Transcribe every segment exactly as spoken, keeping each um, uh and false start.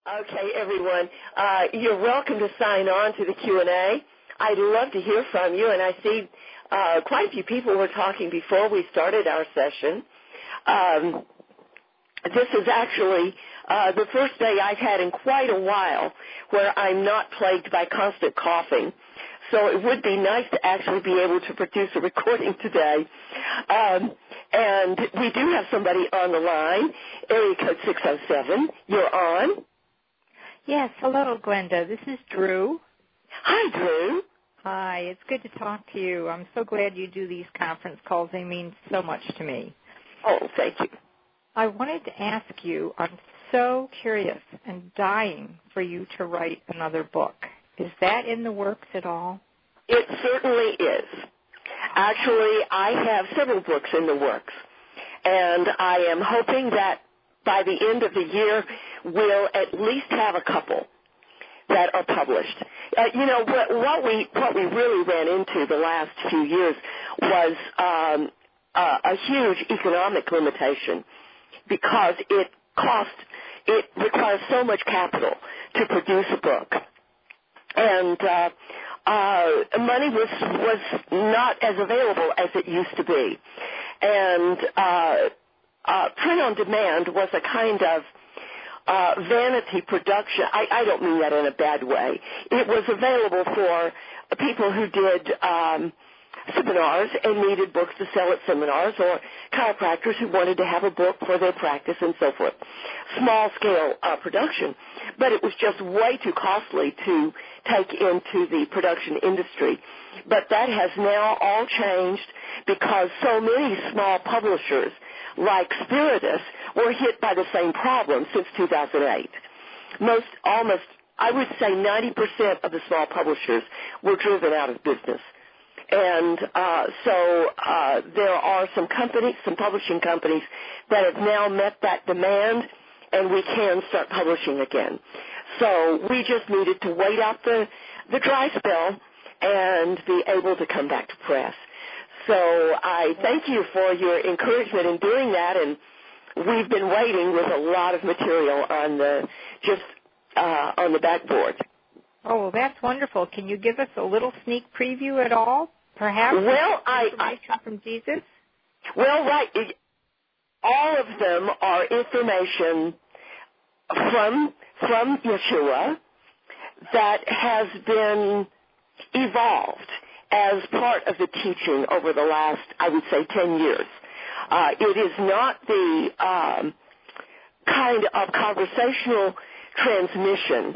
Okay, everyone. Uh, you're welcome to sign on to the Q and A. I'd love to hear from you, and I see uh, quite a few people were talking before we started our session. Um, this is actually uh, the first day I've had in quite a while where I'm not plagued by constant coughing. So it would be nice to actually be able to produce a recording today. Um, and we do have somebody on the line, area code six oh seven. You're on. Yes, hello, Glenda. This is Drew. Hi, Drew. Hi, it's good to talk to you. I'm so glad you do these conference calls. They mean so much to me. Oh, thank you. I wanted to ask you, I'm so curious and dying for you to write another book. Is that in the works at all? It certainly is. Actually, I have several books in the works, and I am hoping that by the end of the year, we'll at least have a couple that are published. Uh, you know, what, what we what we really ran into the last few years was um, uh, a huge economic limitation because it cost, it requires so much capital to produce a book. And uh, uh, money was was not as available as it used to be. And uh, uh, print on demand was a kind of uh, vanity production. I, I don't mean that in a bad way. It was available for people who did um, seminars and needed books to sell at seminars, or chiropractors who wanted to have a book for their practice and so forth. Small-scale uh, production. But it was just way too costly to take into the production industry. But that has now all changed because so many small publishers like Spiritus were hit by the same problem since two thousand eight. Most, almost, I would say ninety percent of the small publishers were driven out of business. And uh, so uh, there are some companies, some publishing companies that have now met that demand, and we can start publishing again. So we just needed to wait out the, the dry spell and be able to come back to press. So I thank you for your encouragement in doing that, and we've been waiting with a lot of material on the just uh, on the backboard. Oh, well, that's wonderful. Can you give us a little sneak preview at all, perhaps? Well, I, information I from Jesus. Well, right. It, all of them are information from from Yeshua that has been evolved as part of the teaching over the last, I would say, ten years. Uh, it is not the um, kind of conversational transmission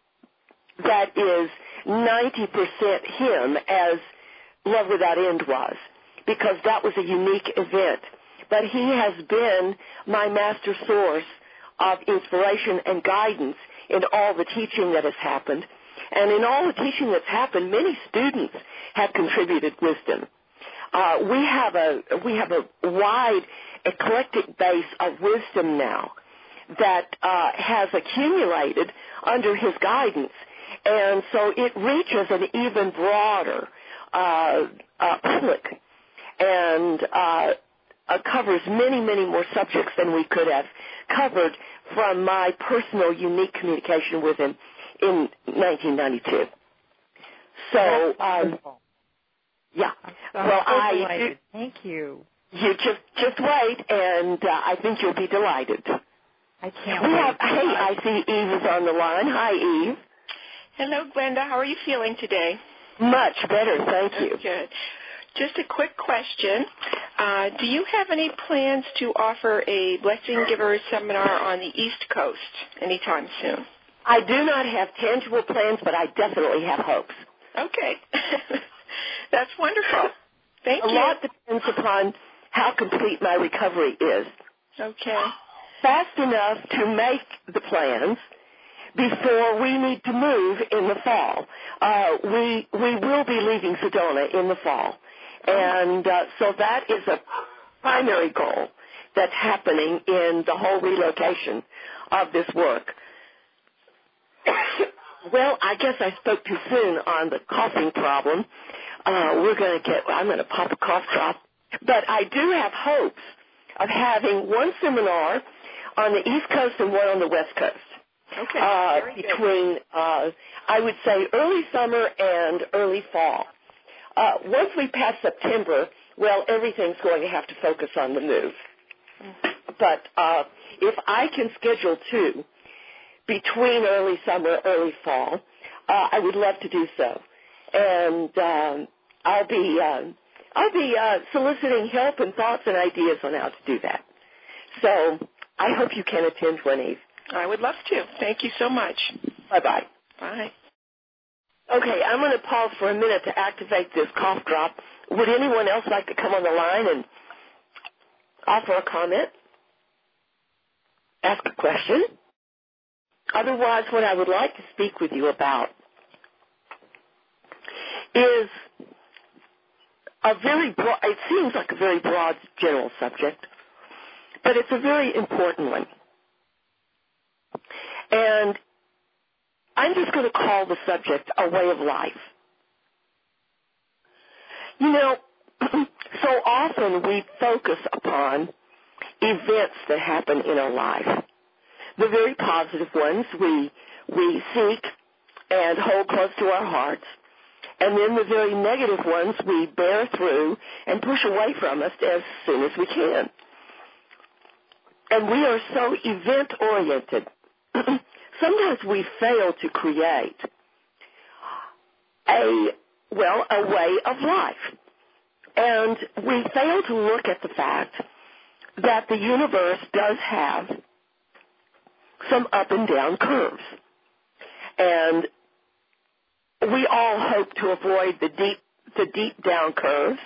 that is ninety percent him as Love Without End was, because that was a unique event. But he has been my master source of inspiration and guidance in all the teaching that has happened. And in all the teaching that's happened, many students have contributed wisdom. Uh, we have a we have a wide, eclectic base of wisdom now that uh, has accumulated under his guidance, and so it reaches an even broader uh, uh, public and uh, uh, covers many, many more subjects than we could have covered from my personal, unique communication with him in nineteen ninety-two. So, um, yeah. I'm well, so I delighted. Thank you. You just just wait, and uh, I think you'll be delighted. I can't we wait. Have, hey, I see Eve is on the line. Hi, Eve. Hello, Glenda. How are you feeling today? Much better, thank you. Good. Just a quick question. Uh, do you have any plans to offer a Blessing Giver seminar on the East Coast anytime soon? I do not have tangible plans, but I definitely have hopes. Okay. That's wonderful. Thank a you. A lot depends upon how complete my recovery is. Okay. Fast enough to make the plans before we need to move in the fall. Uh, we we will be leaving Sedona in the fall. And uh, so that is a primary goal that's happening in the whole relocation of this work. Well, I guess I spoke too soon on the coughing problem. Uh, we're going to get, I'm going to pop a cough drop. But I do have hopes of having one seminar on the East Coast and one on the West Coast. Okay. uh, Very between, uh, I would say, early summer and early fall. Uh, once we pass September, well, everything's going to have to focus on the move. Mm-hmm. But uh, if I can schedule two between early summer, early fall, uh, I would love to do so. And um, I'll be uh, I'll be uh, soliciting help and thoughts and ideas on how to do that. So I hope you can attend one, Eve. I would love to. Thank you so much. Bye-bye. Bye. Okay, I'm going to pause for a minute to activate this cough drop. Would anyone else like to come on the line and offer a comment? Ask a question? Otherwise, what I would like to speak with you about is a very broad, it seems like a very broad general subject, but it's a very important one. And I'm just going to call the subject a way of life. You know, so often we focus upon events that happen in our life. The very positive ones we we seek and hold close to our hearts, and then the very negative ones we bear through and push away from us as soon as we can. And we are so event-oriented. Sometimes we fail to create a, well, a way of life. And we fail to look at the fact that the universe does have some up and down curves. And we all hope to avoid the deep, the deep down curves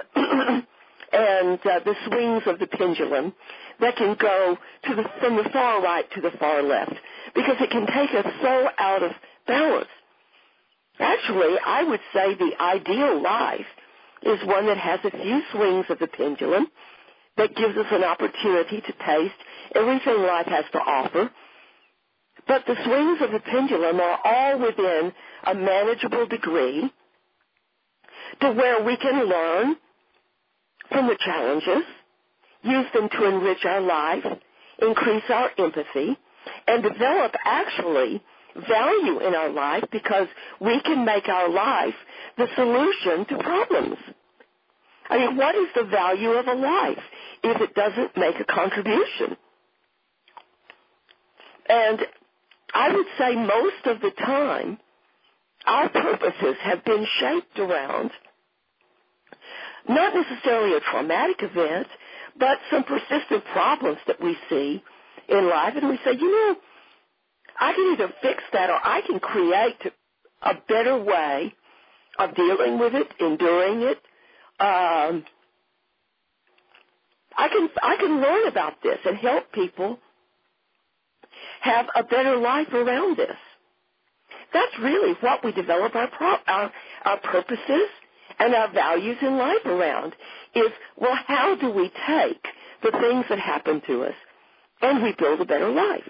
and uh, the swings of the pendulum that can go to the, from the far right to the far left, because it can take us so out of balance. Actually, I would say the ideal life is one that has a few swings of the pendulum that gives us an opportunity to taste everything life has to offer. But the swings of the pendulum are all within a manageable degree to where we can learn from the challenges, use them to enrich our life, increase our empathy, and develop actually value in our life, because we can make our life the solution to problems. I mean, what is the value of a life if it doesn't make a contribution? And I would say most of the time, our purposes have been shaped around not necessarily a traumatic event, but some persistent problems that we see in life, and we say, you know, I can either fix that or I can create a better way of dealing with it, enduring it. Um, I can I can learn about this and help people have a better life around this. That's really what we develop our pro- our, our purposes and our values in life around, is, well, how do we take the things that happen to us and we build a better life?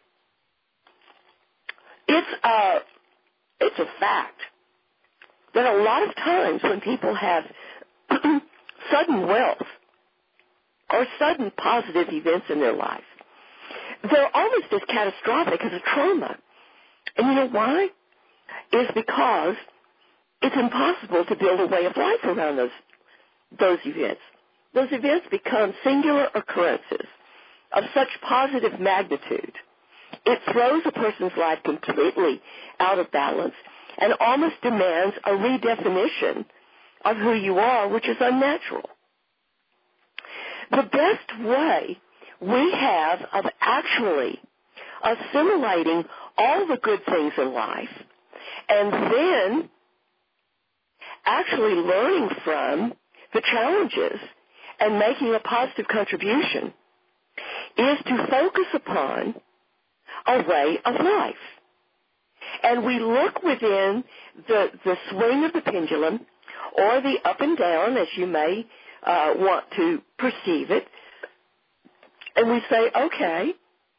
It's a, it's a fact that a lot of times when people have sudden wealth or sudden positive events in their life, they're almost as catastrophic as a trauma. And you know why? It's because it's impossible to build a way of life around those those events. Those events become singular occurrences of such positive magnitude. It throws a person's life completely out of balance and almost demands a redefinition of who you are, which is unnatural. The best way we have of actually assimilating all the good things in life and then actually learning from the challenges and making a positive contribution is to focus upon a way of life. And we look within the, the swing of the pendulum, or the up and down, as you may uh, want to perceive it, and we say, okay,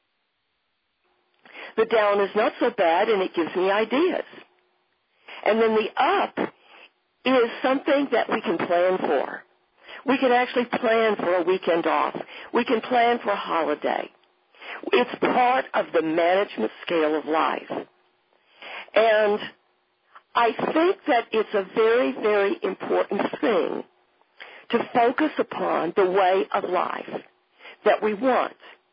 the down is not so bad and it gives me ideas. And then the up is something that we can plan for. We can actually plan for a weekend off. We can plan for a holiday. It's part of the management scale of life. And I think that it's a very, very important thing to focus upon the way of life that we want.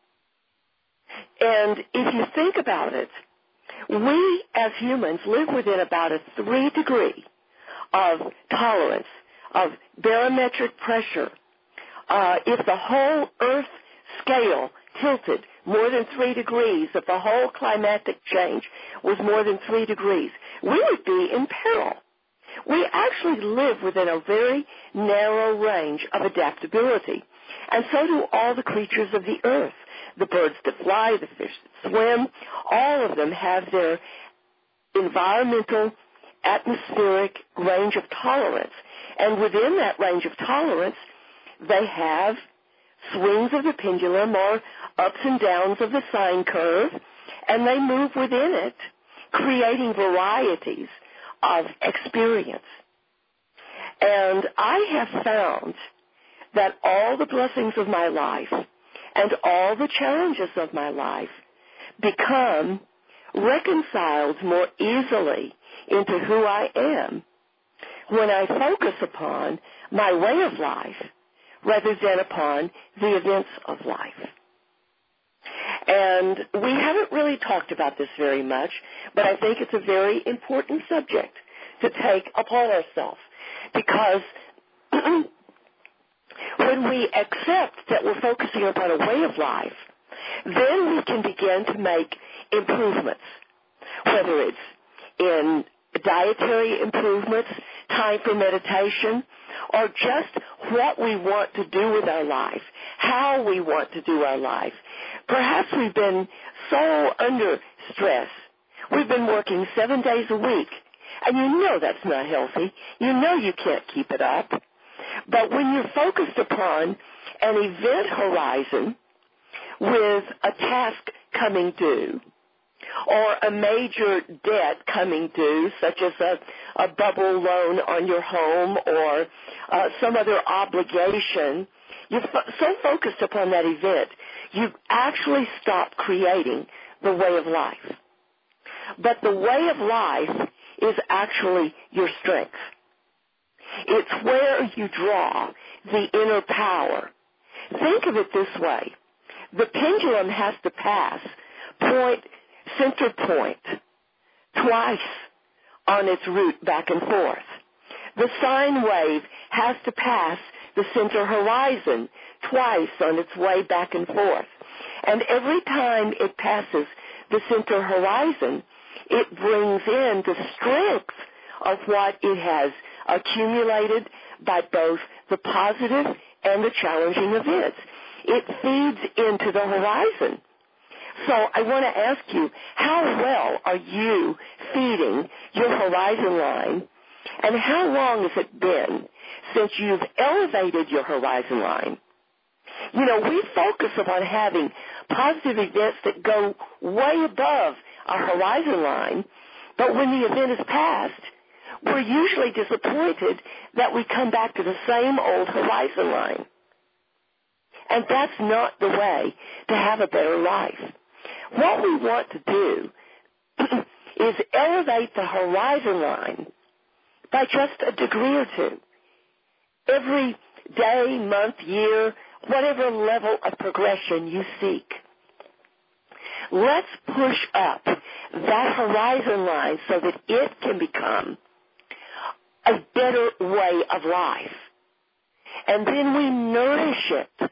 And if you think about it, we as humans live within about a three degree of tolerance, of barometric pressure. Uh, if the whole Earth scale tilted more than three degrees, if the whole climatic change was more than three degrees, we would be in peril. We actually live within a very narrow range of adaptability, and so do all the creatures of the earth. The birds that fly, the fish that swim, all of them have their environmental, atmospheric range of tolerance. And within that range of tolerance, they have swings of the pendulum or ups and downs of the sine curve, and they move within it, creating varieties of experience. And I have found that all the blessings of my life and all the challenges of my life become reconciled more easily into who I am when I focus upon my way of life rather than upon the events of life. And we haven't really talked about this very much, but I think it's a very important subject to take upon ourselves, because when we accept that we're focusing upon a way of life, then we can begin to make improvements, whether it's in dietary improvements, time for meditation, or just what we want to do with our life, how we want to do our life. Perhaps we've been so under stress. We've been working seven days a week, and you know that's not healthy. You know you can't keep it up. But when you're focused upon an event horizon with a task coming due, or a major debt coming due, such as a, a bubble loan on your home or uh, some other obligation, you're fo- so focused upon that event, you actually stop creating the way of life. But the way of life is actually your strength. It's where you draw the inner power. Think of it this way. The pendulum has to pass point, center point twice on its route back and forth. The sine wave has to pass the center horizon twice on its way back and forth. And every time it passes the center horizon, it brings in the strength of what it has accumulated by both the positive and the challenging events. It feeds into the horizon. So I want to ask you, how well are you feeding your horizon line, and how long has it been since you've elevated your horizon line? You know, we focus upon having positive events that go way above our horizon line, but when the event is passed, we're usually disappointed that we come back to the same old horizon line. And that's not the way to have a better life. What we want to do is elevate the horizon line by just a degree or two. Every day, month, year, whatever level of progression you seek. Let's push up that horizon line so that it can become a better way of life. And then we nourish it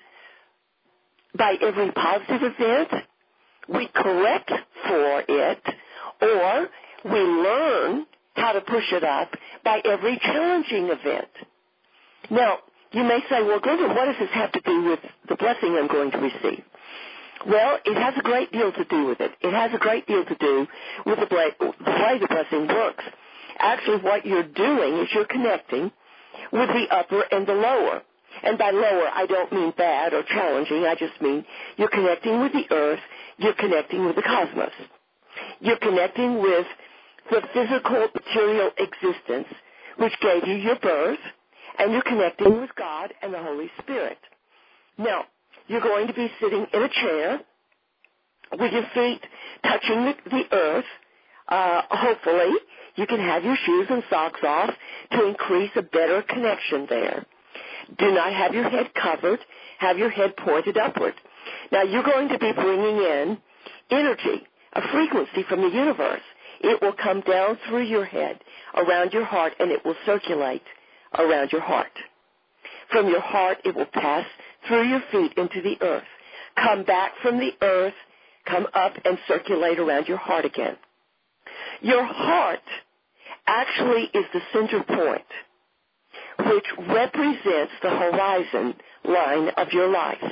by every positive event. We correct for it, or we learn how to push it up by every challenging event. Now, you may say, well, Glenda, what does this have to do with the blessing I'm going to receive? Well, it has a great deal to do with it. It has a great deal to do with the way the blessing works. Actually, what you're doing is you're connecting with the upper and the lower. And by lower, I don't mean bad or challenging. I just mean you're connecting with the earth. You're connecting with the cosmos. You're connecting with the physical, material existence which gave you your birth, and you're connecting with God and the Holy Spirit. Now, you're going to be sitting in a chair, with your feet touching the, the earth. Uh, hopefully, you can have your shoes and socks off to increase a better connection there. Do not have your head covered. Have your head pointed upward. Now, you're going to be bringing in energy, a frequency from the universe. It will come down through your head, around your heart, and it will circulate around your heart. From your heart, it will pass through your feet into the earth, come back from the earth, come up and circulate around your heart again. Your heart actually is the center point, which represents the horizon line of your life.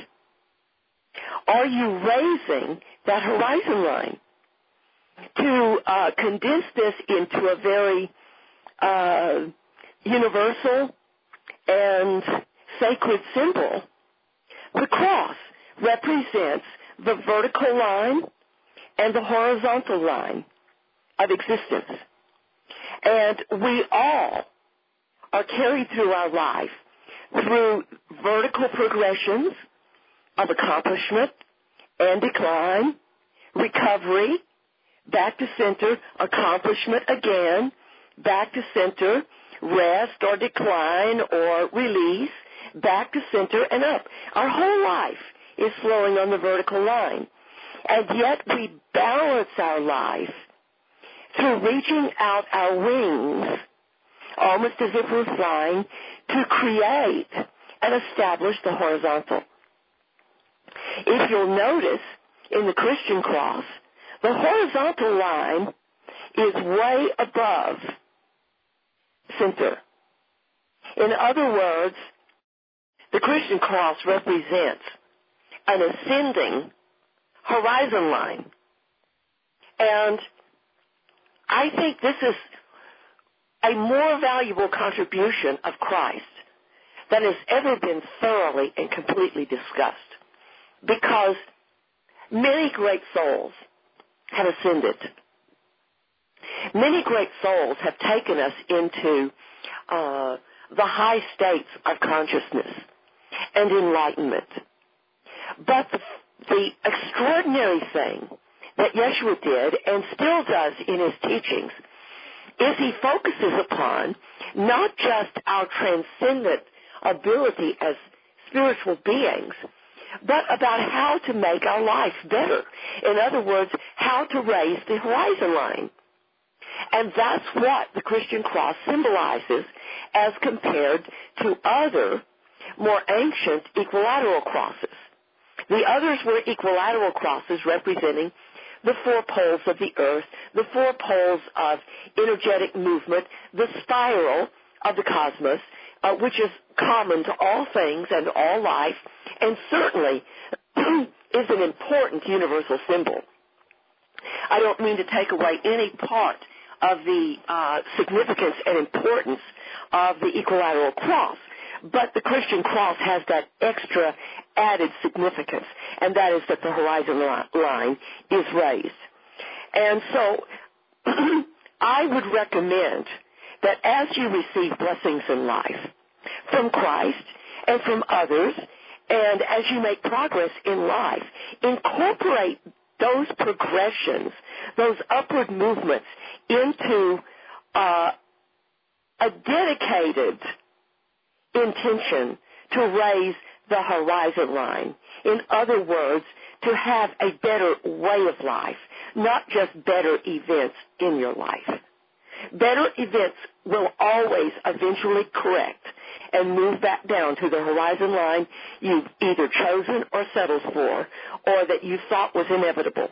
Are you raising that horizon line? To uh, condense this into a very uh, universal and sacred symbol, the cross represents the vertical line and the horizontal line of existence. And we all are carried through our life through vertical progressions of accomplishment and decline, recovery, back to center, accomplishment again, back to center, rest or decline or release, back to center and up. Our whole life is flowing on the vertical line. And yet we balance our life through reaching out our wings, almost as if we're flying, to create and establish the horizontal. If you'll notice, in the Christian cross, the horizontal line is way above center. In other words, the Christian cross represents an ascending horizon line. And I think this is a more valuable contribution of Christ than has ever been thoroughly and completely discussed, because many great souls have ascended. Many great souls have taken us into uh, the high states of consciousness and enlightenment. But the, the extraordinary thing that Yeshua did and still does in his teachings is he focuses upon not just our transcendent ability as spiritual beings, but about how to make our life better. In other words, how to raise the horizon line. And that's what the Christian cross symbolizes as compared to other, more ancient equilateral crosses. The others were equilateral crosses representing the four poles of the earth, the four poles of energetic movement, the spiral of the cosmos, uh, which is common to all things and all life, and certainly is an important universal symbol. I don't mean to take away any part of the uh, significance and importance of the equilateral cross, but the Christian cross has that extra added significance, and that is that the horizon line is raised. And so I would recommend that as you receive blessings in life from Christ and from others, and as you make progress in life, incorporate those progressions, those upward movements into uh, a dedicated intention to raise the horizon line. In other words, to have a better way of life, not just better events in your life. Better events will always eventually correct and move back down to the horizon line you've either chosen or settled for, or that you thought was inevitable.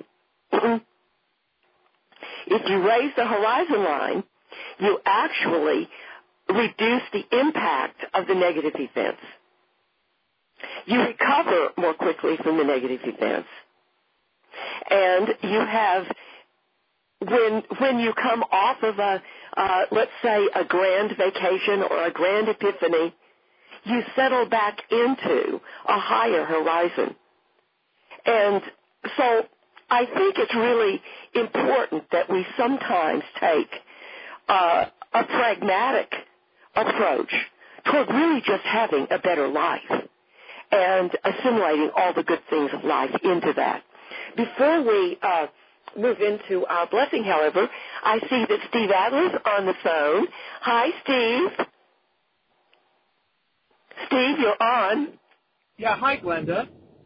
If you raise the horizon line, you actually reduce the impact of the negative events. You recover more quickly from the negative events. And you have, when when you come off of a, uh, let's say, a grand vacation or a grand epiphany, you settle back into a higher horizon. And so I think it's really important that we sometimes take uh, a pragmatic approach toward really just having a better life and assimilating all the good things of life into that. Before we uh, move into our blessing, however, I see that Steve Adler's on the phone. Hi, Steve. Steve, you're on. Yeah, hi, Glenda.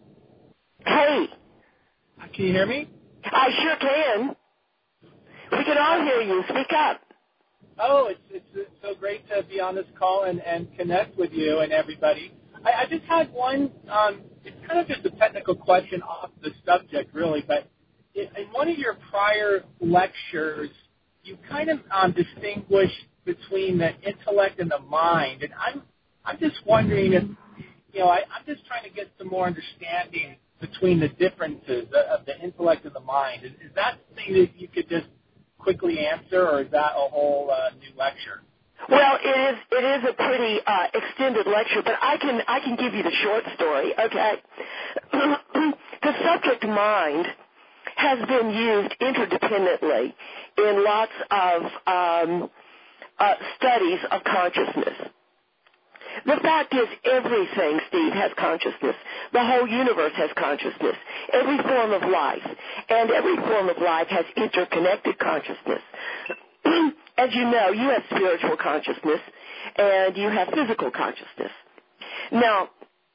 Hey. Can you hear me? I sure can. We can all hear you. Speak up. Oh, it's, it's, it's so great to be on this call and, and connect with you and everybody. I, I just had one, um, it's kind of just a technical question off the subject, really, but in, in one of your prior lectures, you kind of um, distinguished between the intellect and the mind, and I'm I'm just wondering if, you know, I, I'm just trying to get some more understanding between the differences of the intellect and the mind. Is, is that something that you could just quickly answer, or is that a whole uh, new lecture? Well, it is it is a pretty uh, extended lecture, but I can I can give you the short story. Okay, the subject mind has been used interdependently in lots of um, uh, studies of consciousness. The fact is, everything, Steve, has consciousness. The whole universe has consciousness. Every form of life. And every form of life has interconnected consciousness. As you know, you have spiritual consciousness, and you have physical consciousness. Now,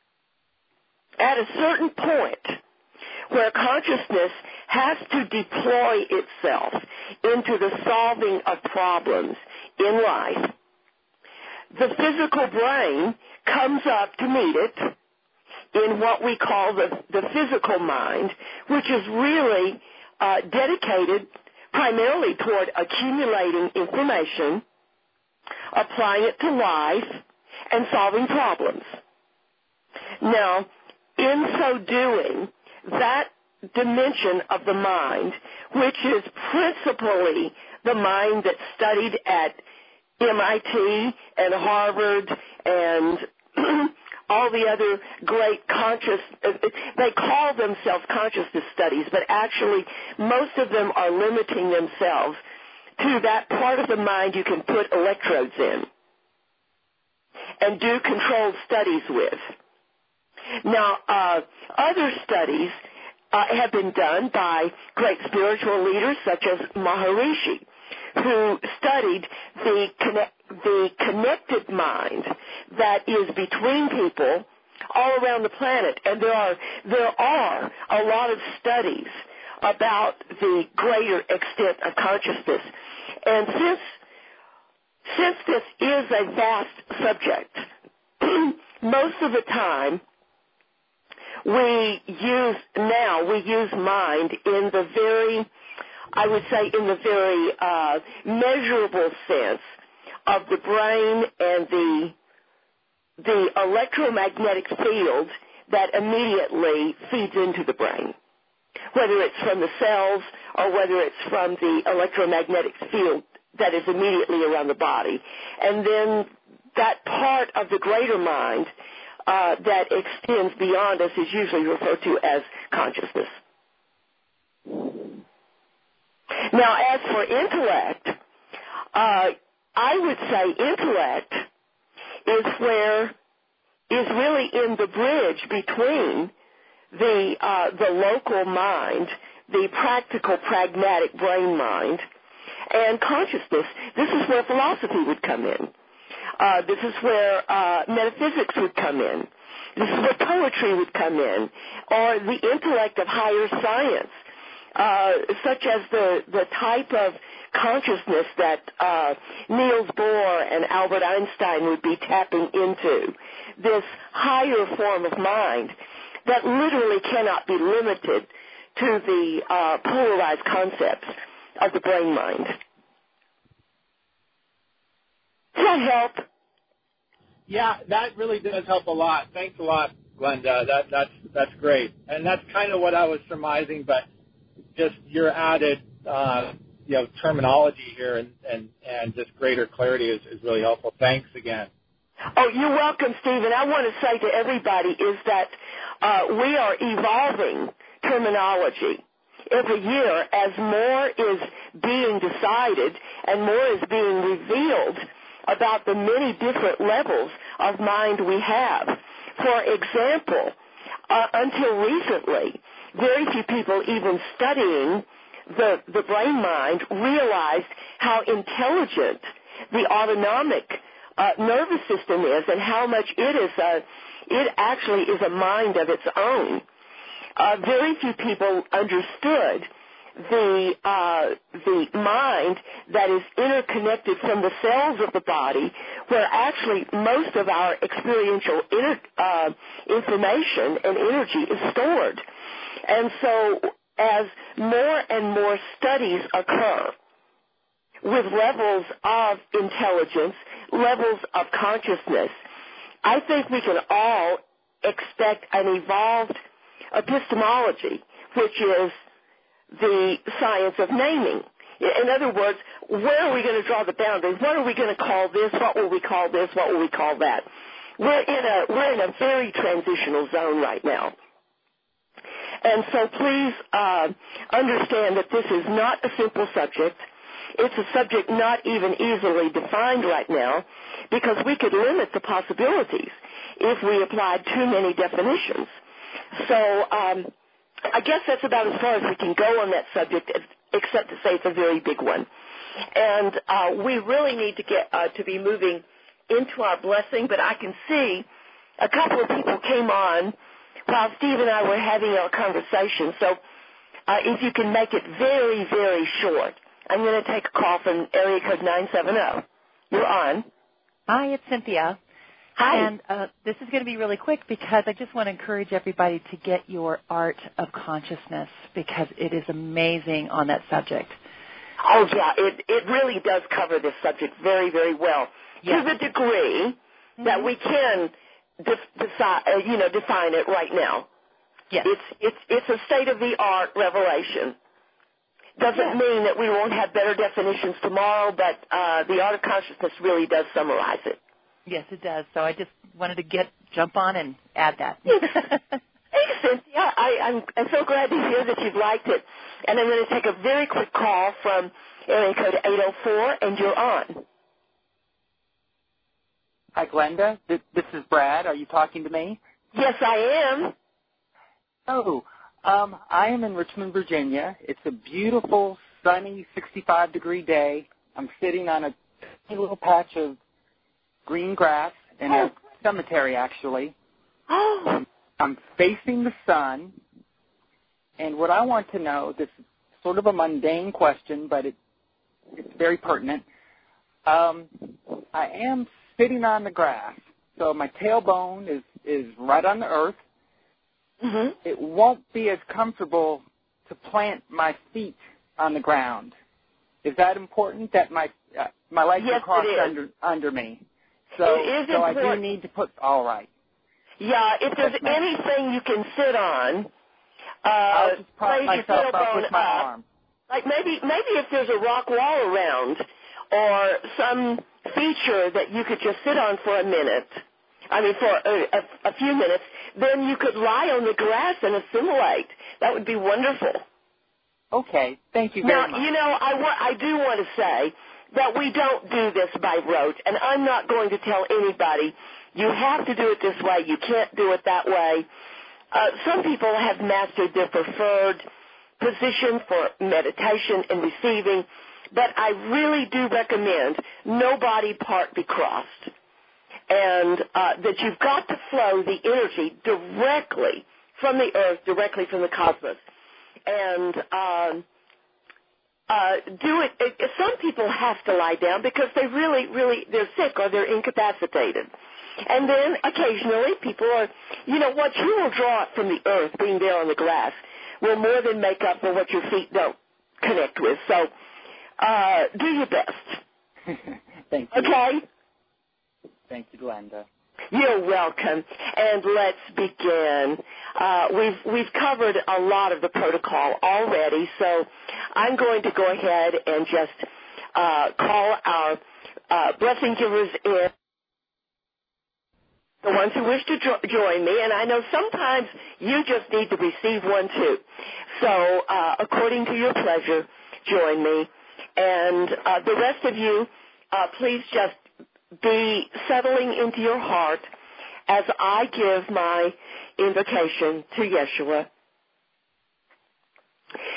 at a certain point where consciousness has to deploy itself into the solving of problems in life, the physical brain comes up to meet it in what we call the, the physical mind, which is really uh, dedicated primarily toward accumulating information, applying it to life, and solving problems. Now, in so doing, that dimension of the mind, which is principally the mind that's studied at M I T and Harvard and all the other great conscious, they call themselves consciousness studies, but actually most of them are limiting themselves to that part of the mind you can put electrodes in and do controlled studies with. Now, uh, other studies uh, have been done by great spiritual leaders such as Maharishi, who studied the connect, the connected mind that is between people all around the planet. And there are there are a lot of studies about the greater extent of consciousness. And since since this is a vast subject, most of the time we use now we use mind in the very I would say in the very uh, measurable sense of the brain and the the electromagnetic field that immediately feeds into the brain, whether it's from the cells or whether it's from the electromagnetic field that is immediately around the body. And then that part of the greater mind uh, that extends beyond us is usually referred to as consciousness. Now, as for intellect, uh, I would say intellect is where is really in the bridge between the uh, the local mind, the practical, pragmatic brain mind, and consciousness. This is where philosophy would come in. Uh, this is where uh, metaphysics would come in. This is where poetry would come in, or the intellect of higher science. Uh, such as the, the type of consciousness that uh, Niels Bohr and Albert Einstein would be tapping into, this higher form of mind that literally cannot be limited to the uh, polarized concepts of the brain mind. Does that help? Yeah, that really does help a lot. Thanks a lot, Glenda. That, that's, that's great. And that's kind of what I was surmising, but just your added, uh, you know, terminology here and, and, and just greater clarity is, is really helpful. Thanks again. Oh, you're welcome, Stephen. I want to say to everybody is that uh, we are evolving terminology every year as more is being decided and more is being revealed about the many different levels of mind we have. For example, uh, until recently, very few people even studying the, the brain mind realized how intelligent the autonomic uh, nervous system is and how much it is a, it actually is a mind of its own. Uh, very few people understood the uh, the mind that is interconnected from the cells of the body, where actually most of our experiential inter, uh, information and energy is stored. And so as more and more studies occur with levels of intelligence, levels of consciousness, I think we can all expect an evolved epistemology, which is the science of naming. In other words, where are we going to draw the boundaries? What are we going to call this? What will we call this? What will we call that? We're in a we're in a very transitional zone right now. And so please uh, understand that this is not a simple subject. It's a subject not even easily defined right now, because we could limit the possibilities if we applied too many definitions. So um, I guess that's about as far as we can go on that subject, except to say it's a very big one. And uh, we really need to get uh, to be moving into our blessing, but I can see a couple of people came on while Steve and I were having our conversation. So uh, if you can make it very, very short, I'm going to take a call from area code nine seven zero. You're on. Hi, it's Cynthia. Hi. And uh, this is going to be really quick because I just want to encourage everybody to get your Art of Consciousness, because it is amazing on that subject. Oh, yeah, it, it really does cover this subject very, very well, yes. to the degree mm-hmm. that we can de- decide, uh, you know, define it right now. Yes. It's, it's, it's a state-of-the-art revelation. Doesn't yes. mean that we won't have better definitions tomorrow, but uh, the Art of Consciousness really does summarize it. Yes, it does. So I just wanted to get jump on and add that. Hey, Cynthia, I, I'm, I'm so glad to hear that you've liked it. And I'm going to take a very quick call from area code eight oh four, and you're on. Hi, Glenda. This, this is Brad. Are you talking to me? Yes, I am. Oh, um, I am in Richmond, Virginia. It's a beautiful, sunny, sixty-five degree day. I'm sitting on a tiny little patch of green grass in oh. a cemetery, actually. Oh. I'm, I'm facing the sun, and what I want to know, this is sort of a mundane question, but it, it's very pertinent. Um, I am sitting on the grass, so my tailbone is, is right on the earth. Mm-hmm. It won't be as comfortable to plant my feet on the ground. Is that important, that my uh, my legs yes, are crossed it is. under under me? So, it is so I important. do need to put, all right. Yeah, if there's yes, anything you can sit on, uh, I'll just prop raise myself your up tailbone with my up. arm. Like maybe, maybe if there's a rock wall around or some feature that you could just sit on for a minute, I mean for a, a, a few minutes, then you could lie on the grass and assimilate. That would be wonderful. Okay, thank you now, very much. Now, you know, I, wa- I do want to say that we don't do this by rote, and I'm not going to tell anybody, you have to do it this way, you can't do it that way. Uh, some people have mastered their preferred position for meditation and receiving, but I really do recommend no body part be crossed, and uh, that you've got to flow the energy directly from the earth, directly from the cosmos. And um, uh, do it, it. Some people have to lie down because they really, really, they're sick or they're incapacitated. And then occasionally people are, you know, what you will draw from the earth, being there on the grass, will more than make up for what your feet don't connect with. So uh, do your best. Thank you. Okay? Thank you, Glenda. You're welcome. And let's begin. Uh, we've we've covered a lot of the protocol already, so I'm going to go ahead and just uh, call our uh, blessing givers in, the ones who wish to jo- join me. And I know sometimes you just need to receive one too. So uh, according to your pleasure, join me. And uh, the rest of you, uh, please just be settling into your heart as I give my invocation to Yeshua.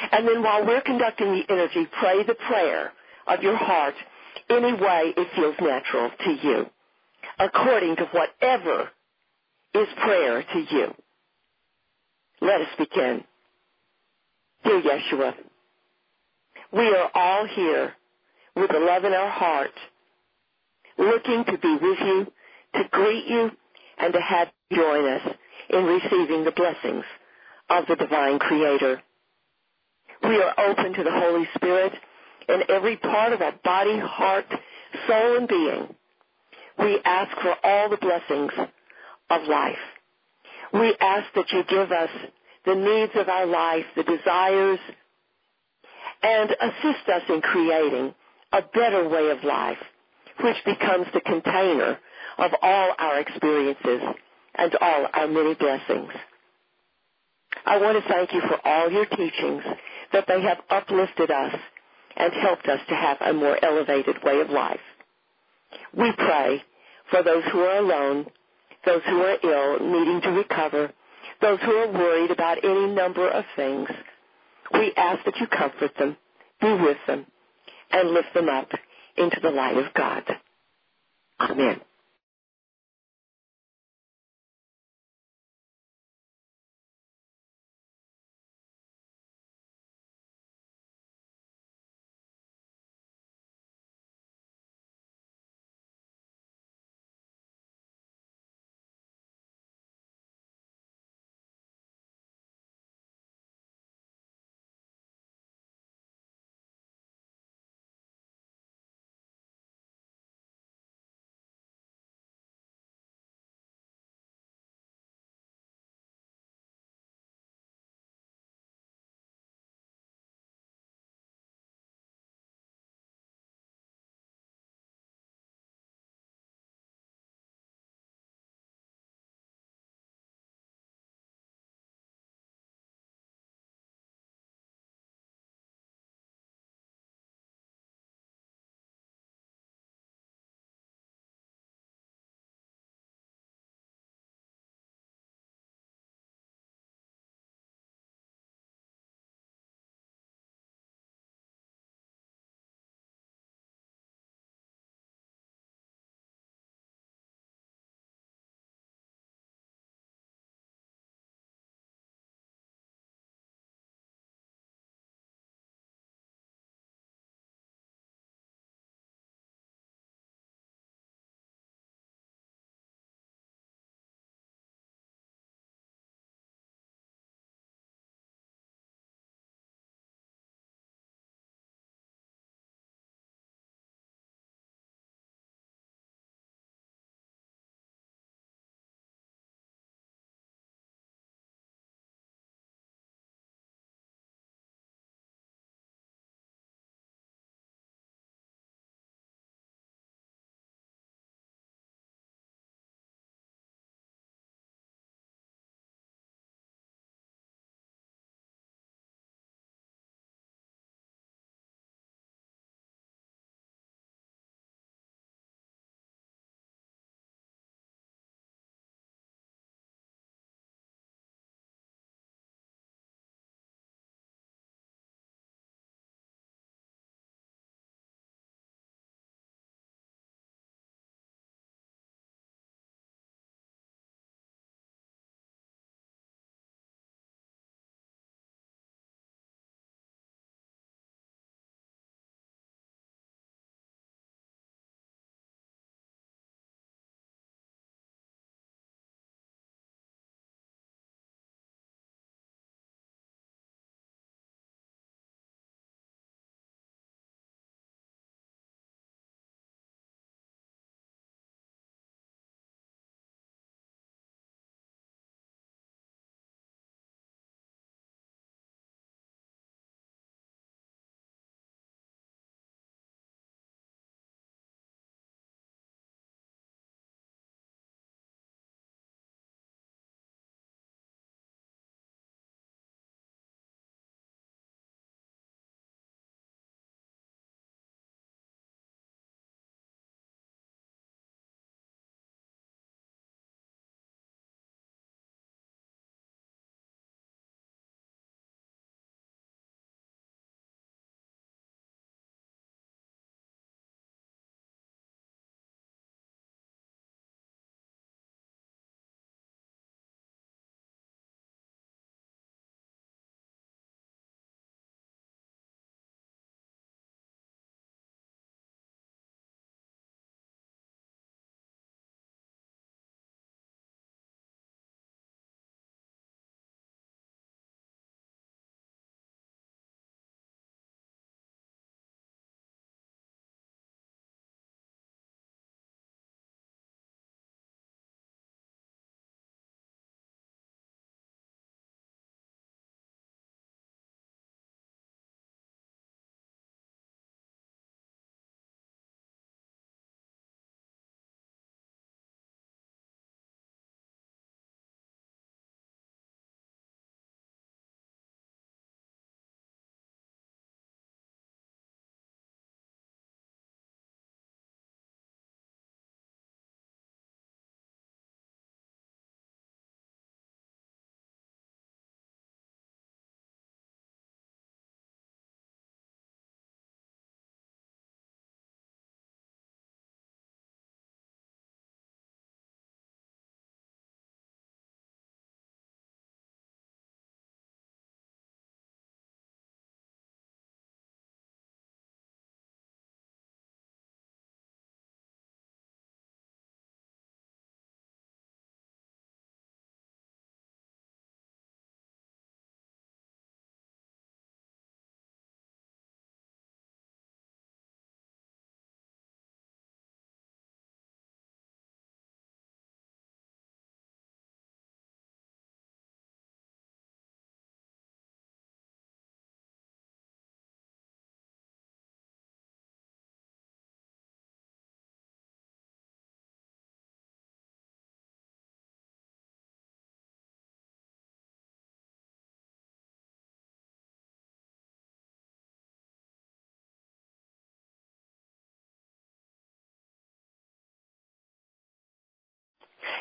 And then while we're conducting the energy, pray the prayer of your heart any way it feels natural to you, according to whatever is prayer to you. Let us begin. Dear Yeshua, we are all here with a love in our heart, looking to be with you, to greet you, and to have you join us in receiving the blessings of the divine Creator. We are open to the Holy Spirit in every part of our body, heart, soul, and being. We ask for all the blessings of life. We ask that you give us the needs of our life, the desires, and assist us in creating a better way of life, which becomes the container of all our experiences and all our many blessings. I want to thank you for all your teachings, that they have uplifted us and helped us to have a more elevated way of life. We pray for those who are alone, those who are ill, needing to recover, those who are worried about any number of things. We ask that you comfort them, be with them, and lift them up into the light of God. Amen.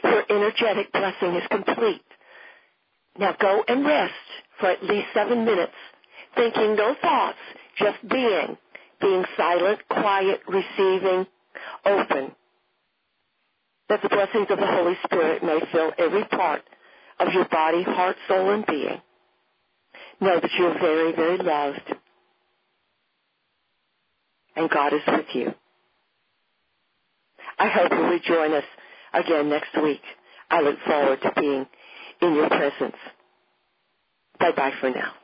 Your energetic blessing is complete. Now go and rest for at least seven minutes, thinking no thoughts, just being, being silent, quiet, receiving, open, that the blessings of the Holy Spirit may fill every part of your body, heart, soul, and being. Know that you're very, very loved, and God is with you. I hope you will join us again next week. I look forward to being in your presence. Bye-bye for now.